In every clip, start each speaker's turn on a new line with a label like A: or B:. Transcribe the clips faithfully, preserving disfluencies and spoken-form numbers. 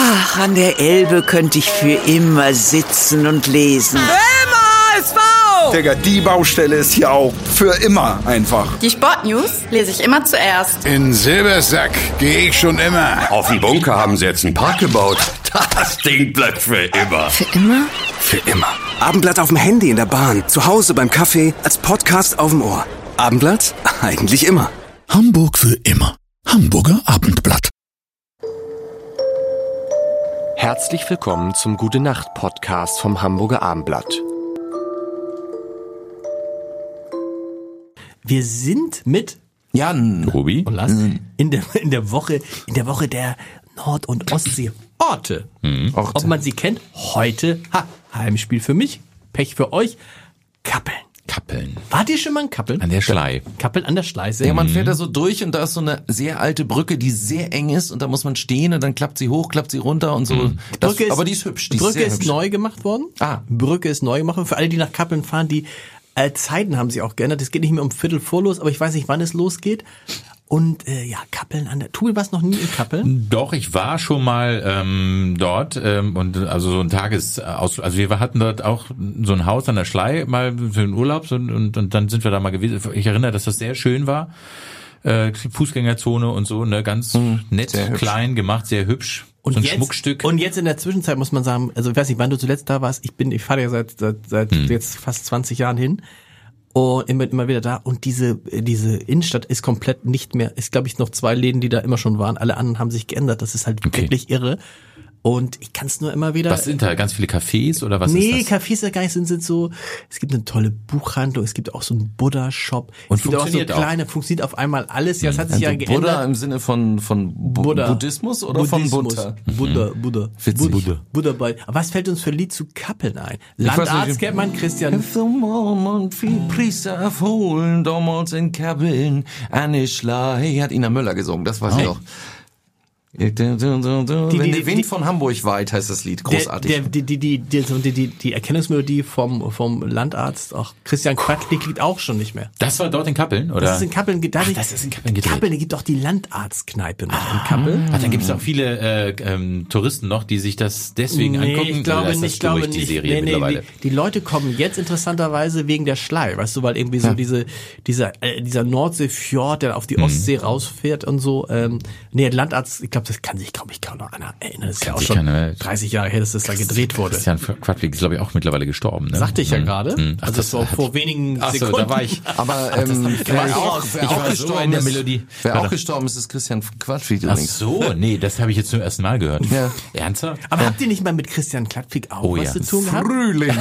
A: Ach, an der Elbe könnte ich für immer sitzen und lesen.
B: Immer S V!
C: Digga, die Baustelle ist hier auch für immer einfach.
D: Die Sportnews lese ich immer zuerst.
E: In Silbersack gehe ich schon immer.
F: Auf dem Bunker haben sie jetzt einen Park gebaut. Das Ding bleibt für immer.
D: Für immer?
F: Für immer.
G: Abendblatt auf dem Handy in der Bahn, zu Hause beim Kaffee, als Podcast auf dem Ohr. Abendblatt? Eigentlich immer.
E: Hamburg für immer. Hamburger Abendblatt.
H: Herzlich willkommen zum Gute-Nacht-Podcast vom Hamburger Abendblatt.
I: Wir sind mit Jan
J: Ruby
I: und Lars in der, in der Woche, in der Woche der Nord- und Ostsee-Orte.
J: Mhm.
I: Ob man sie kennt? Heute, ha, Heimspiel für mich, Pech für euch, Kappeln.
J: Kappeln.
I: Wart ihr schon mal in Kappeln?
J: An der Schlei.
I: Kappeln an der Schlei. Sehr
K: Ja, man fährt da so durch und da ist so eine sehr alte Brücke, die sehr eng ist und da muss man stehen und dann klappt sie hoch, klappt sie runter und so.
I: Mhm.
K: Das,
I: Brücke ist,
K: aber die ist hübsch. Die
I: Brücke
K: ist, sehr
I: ist
K: hübsch.
I: neu gemacht worden.
K: Ah.
I: Brücke ist neu gemacht worden. Für alle, die nach Kappeln fahren, die äh, Zeiten haben sie auch geändert. Es geht nicht mehr um Viertel vor los, aber ich weiß nicht, wann es losgeht. Und äh, ja, Kappeln an der... Tu warst noch nie in Kappeln?
J: Doch, ich war schon mal ähm, dort ähm, und also so ein Tagesaus... Also wir hatten dort auch so ein Haus an der Schlei mal für den Urlaub und, und, und dann sind wir da mal gewesen. Ich erinnere, dass das sehr schön war. Äh, Fußgängerzone und so, ne, ganz mhm, nett, klein gemacht, sehr hübsch.
I: Und
J: so ein
I: jetzt,
J: Schmuckstück.
I: Und jetzt in der Zwischenzeit muss man sagen, also ich weiß nicht, wann du zuletzt da warst. Ich bin, ich fahre ja seit seit, seit hm. jetzt fast zwanzig Jahren hin. Und immer, immer wieder da. Und diese, diese Innenstadt ist komplett nicht mehr, ist glaube ich noch zwei Läden, die da immer schon waren. Alle anderen haben sich geändert. Das ist halt okay. Wirklich irre. Und ich kann es nur immer wieder...
J: Was sind da? Ganz viele Cafés oder was
I: nee,
J: ist das?
I: Nee, Cafés da gar nicht sind, sind so... Es gibt eine tolle Buchhandlung, es gibt auch so einen Buddha-Shop.
J: Und
I: es gibt auch so
J: funktioniert
I: kleine,
J: auch.
I: funktioniert auf einmal alles. Ja, es hat sich
K: also
I: ja geändert.
K: Buddha im Sinne von von Bu-
I: Buddha.
K: Buddhismus oder
I: Buddhismus.
K: von Buddha?
I: Buddha, Buddha.
K: Witzig.
I: Buddha. Buddha bei. Aber was fällt uns für ein Lied zu Kappeln ein? Landarzt kennt man, Christian.
K: If the Mormon viel Priester erholen, damals in Kappeln, eine Schlei, hat Ina Müller gesungen, das weiß ich noch. Die, die, Wenn der Wind von Hamburg weit, heißt das Lied, großartig.
I: Der, der, die, die, die, die, die, die Erkennungsmelodie vom, vom Landarzt, auch Christian Quadlich, liegt auch schon nicht mehr.
J: Das war dort in Kappeln, oder?
I: Das ist in Kappeln, da
J: Ach, das ist in Kappeln gedreht.
I: Kappeln, da gibt auch die Landarztkneipe noch ah, in Kappeln.
J: Ach, dann gibt es auch viele äh, ähm, Touristen noch, die sich das deswegen
I: nee,
J: angucken.
I: ich glaube
J: nicht,
I: ich glaube
J: durch,
I: nicht.
J: Die Serie
I: nee, nee,
J: mittlerweile.
I: Die, die Leute kommen jetzt interessanterweise wegen der Schlei, weißt du, weil irgendwie so ja. diese, dieser, äh, dieser Nordseefjord, der auf die Ostsee hm. rausfährt und so. Ähm, nee, Landarzt, ich glaube, das kann sich, glaube ich, kaum noch einer erinnern. Das ist ja auch schon keine, dreißig Jahre her, dass das da gedreht wurde.
J: Christian Quadlich ist, glaube ich, auch mittlerweile gestorben. Ne?
I: Sagte ich ja gerade.
J: Hm.
I: Also das war vor wenigen
J: Ach so,
I: Sekunden.
J: Da war ich.
K: Aber ähm,
J: Ach,
K: wer auch, wer
J: ich
K: auch
J: war
K: gestorben
J: so in der
K: ist,
J: Melodie.
K: Wer
J: war
K: auch
J: doch.
K: gestorben ist, ist Christian Quadlich
J: Ach so, nee, das habe ich jetzt zum ersten Mal gehört.
K: Ja.
J: Ernsthaft?
I: Aber
J: ja.
I: habt ihr nicht mal mit Christian Quadlich auch
J: oh,
I: was
J: ja.
I: zu tun gehabt?
K: Frühling.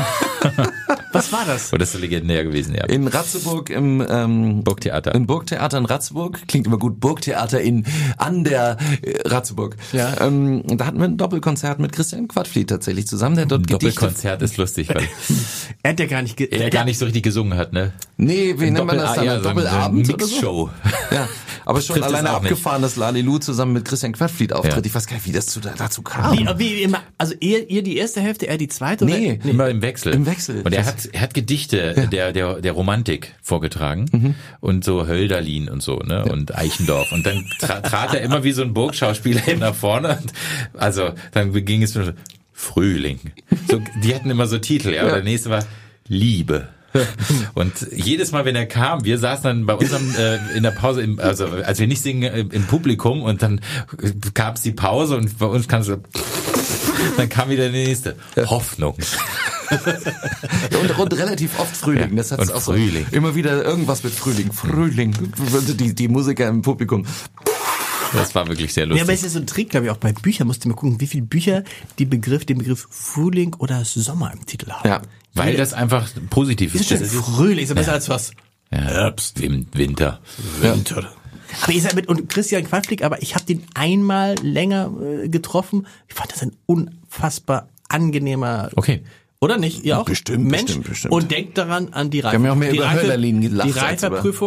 I: Was war das?
J: Oh, das ist legendär gewesen, ja.
K: In Ratzeburg im ähm,
J: Burgtheater.
K: Im Burgtheater in Ratzeburg. Klingt immer gut. Burgtheater in an der äh, Ratzeburg.
I: Ja.
K: Ähm, da hatten wir ein Doppelkonzert mit Christian Quadlich tatsächlich zusammen. Der dort
J: ein Doppelkonzert ist lustig, weil
I: er hat ja gar nicht ge-
J: er gar nicht so richtig gesungen hat, ne?
K: Nee, wie nennt man das dann?
J: Ja,
K: Doppelabend
J: so
K: oder so?
J: Mixshow.
K: Ja, aber schon
J: Trifft
K: alleine
J: es auch
K: abgefahren, dass Lalilu zusammen mit Christian Quadlich auftritt.
J: Ja.
K: Ich weiß gar nicht, wie das zu, dazu kam.
I: Wie, wie immer, also ihr, ihr die erste Hälfte, er die zweite?
K: Nee,
I: oder? nee.
J: Immer im Wechsel.
K: Im Wechsel.
J: Und er hat, er hat Gedichte ja. der, der, der Romantik vorgetragen mhm. und so Hölderlin und so, ne, ja. und Eichendorff. Und dann tra- trat er immer wie so ein Burgschauspieler nach vorne. Und also, dann ging es mit Frühling. So, die hatten immer so Titel, ja. Und der nächste war Liebe. Und jedes Mal, wenn er kam, wir saßen dann bei unserem äh, in der Pause, im, also als wir nicht singen, äh, im Publikum und dann gab es die Pause und bei uns kam so, dann kam wieder der nächste. Hoffnung.
K: und, und relativ oft Frühling. Das hat's
J: und
K: auch
J: Frühling.
K: So, immer wieder irgendwas mit Frühling. Frühling. Die, die Musiker im Publikum.
J: Das war wirklich sehr lustig.
I: Ja, aber es ist so ein Trick, glaube ich, auch bei Büchern. Musst du mal gucken, wie viele Bücher die Begriff, den Begriff Frühling oder Sommer im Titel haben.
J: Ja, weil das einfach positiv ist.
I: Das ist schon Frühling, ist ja besser als was.
J: Ja. Herbst, Winter.
I: Winter. Ja. Aber ihr seid mit, und Christian Quadlich, aber ich habe den einmal länger äh, getroffen. Ich fand das ein unfassbar angenehmer.
J: Okay.
I: Oder nicht? Ihr auch?
K: Bestimmt,
I: Mensch.
K: bestimmt, bestimmt.
I: Und denkt daran an die Reife.
K: Wir haben ja auch mehr
I: die
K: über
I: Reife,
K: Hölderlin gelacht.
I: Die Reifeprüfung.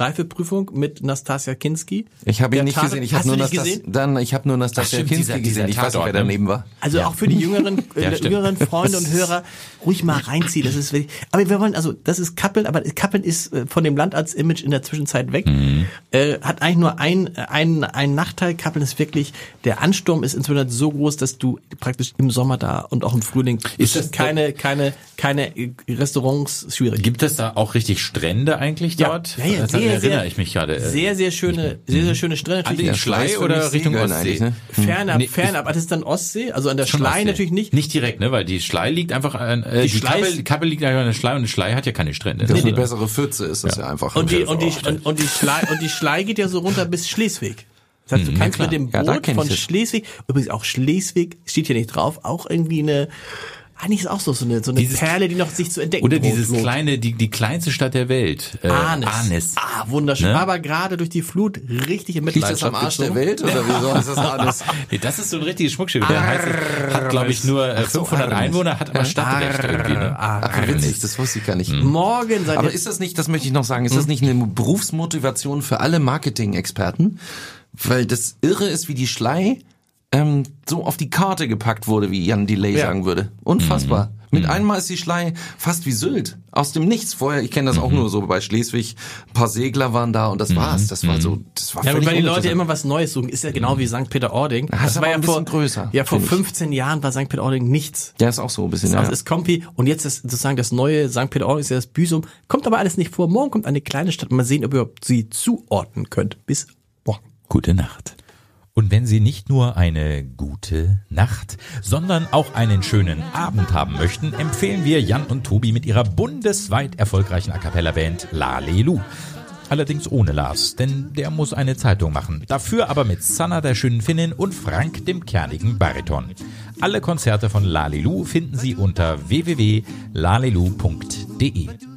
I: Reifeprüfung mit Nastassja Kinski.
K: Ich habe ihn
I: Der
K: nicht
I: Tatort-
K: gesehen. Ich habe
I: Hast
K: nur,
I: du nicht
K: Nastas-
I: gesehen?
K: dann, ich hab nur Nastassja
J: Ach, stimmt,
K: Kinski
J: dieser-
K: gesehen.
J: dieser
K: Ich weiß nicht, wer
J: Tatort, ne?
K: daneben war.
I: Also auch für die jüngeren,
J: Ja,
I: äh,
J: stimmt.
I: jüngeren Freunde und Hörer ruhig mal reinziehen. Das ist wirklich, aber wir wollen, also das ist Kappeln, aber Kappeln ist äh, von dem Landarzt-Image in der Zwischenzeit weg.
J: Mhm.
I: Äh, hat eigentlich nur ein, ein, ein Nachteil. Kappeln ist wirklich, der Ansturm ist inzwischen so groß, dass du praktisch im Sommer da und auch im Frühling
J: Ist das
I: keine, keine, keine Restaurants schwierig.
J: Gibt es da auch richtig Strände eigentlich
I: Ja.
J: dort?
I: Ja, ja,
J: Daran
I: sehr,
J: erinnere
I: sehr-
J: ich mich gerade.
I: Sehr, sehr schöne, sehr, sehr schöne Strände.
J: An den
I: Natürlich
J: Schlei
K: Schleiß für
J: oder
K: mich
J: Richtung
K: Segeln
J: Ostsee?
K: eigentlich, ne?
I: fernab,
J: Nee,
I: fernab. Aber das ist dann Ostsee, also an der
J: Schon
I: Schlei
J: Ostsee.
I: natürlich nicht.
J: Nicht direkt, ne? Weil die Schlei liegt einfach an, äh,
I: Die
J: die,
I: Schlei
J: Kappel,
I: ist-
J: Kappel liegt einfach an der Schlei und die Schlei hat ja keine Strände.
K: Das ist
J: ne?
K: die bessere Pfütze, ist das ja, einfach.
I: Und die,
K: Okay.
I: und die, und, und die Schlei, und die Schlei geht ja so runter bis Schleswig. Das heißt, du
J: Mhm,
I: kannst
J: ja,
I: mit dem
K: Ja, da
I: Boot
K: kenn ich
I: von
K: das.
I: Schleswig, übrigens auch Schleswig, steht hier nicht drauf, auch irgendwie eine, eigentlich ist auch so, so eine, so eine
J: Dieses-
I: Perle, die noch sich zu entdecken
J: Oder
I: droht.
J: dieses
I: lohnt.
J: kleine, die, die kleinste Stadt der Welt. Äh,
I: Arnes.
J: Arnes.
I: Ah, wunderschön.
J: Ne?
I: Aber gerade durch die Flut richtig in
K: Liegt das
I: Mitleidenschaft
K: am Arsch der
I: gezogen.
K: Welt oder wieso ist das alles?
J: Nee, das ist so ein richtiges Schmuckschiff. Der heißt, hat, glaube ich, nur äh,
K: so,
J: fünfhundert
K: Arnes.
J: Einwohner, hat aber Stadtrecht irgendwie. Ne?
K: Ach, witzig, das wusste ich gar nicht.
I: Morgen seid
K: Aber
I: ihr,
K: ist das nicht, das möchte ich noch sagen, ist das nicht eine Berufsmotivation für alle Marketing-Experten? Weil das Irre ist, wie die Schlei ähm, so auf die Karte gepackt wurde, wie Jan Delay
I: Ja.
K: sagen würde. Unfassbar. Mit einmal ist die Schlei fast wie Sylt. Aus dem Nichts. Vorher, ich kenne das auch nur so bei Schleswig. Ein paar Segler waren da und das war's. Das war so, das war
I: ja,
K: völlig
I: weil die Leute
K: uninteressant.
I: immer was Neues suchen, ist ja genau wie Sankt Peter-Ording.
K: Das ist
I: war
K: aber
I: ja
K: ein
I: vor,
K: bisschen größer,
I: ja, vor
K: finde ich.
I: fünfzehn Jahren war Sankt Peter-Ording nichts.
K: Ja, ist auch so ein bisschen.
I: Das
K: Ja.
I: ist Kompi und jetzt ist sozusagen das neue Sankt Peter-Ording, ist ja das Büsum. Kommt aber alles nicht vor. Morgen kommt eine kleine Stadt. Mal sehen, ob ihr sie zuordnen könnt. Bis morgen.
J: Gute Nacht. Und wenn Sie nicht nur eine gute Nacht, sondern auch einen schönen Abend haben möchten, empfehlen wir Jan und Tobi mit ihrer bundesweit erfolgreichen A-Cappella-Band Lalelu. Allerdings ohne Lars, denn der muss eine Zeitung machen. Dafür aber mit Sanna, der schönen Finnin, und Frank, dem kernigen Bariton. Alle Konzerte von Lalelu finden Sie unter w w w punkt lalelu punkt de.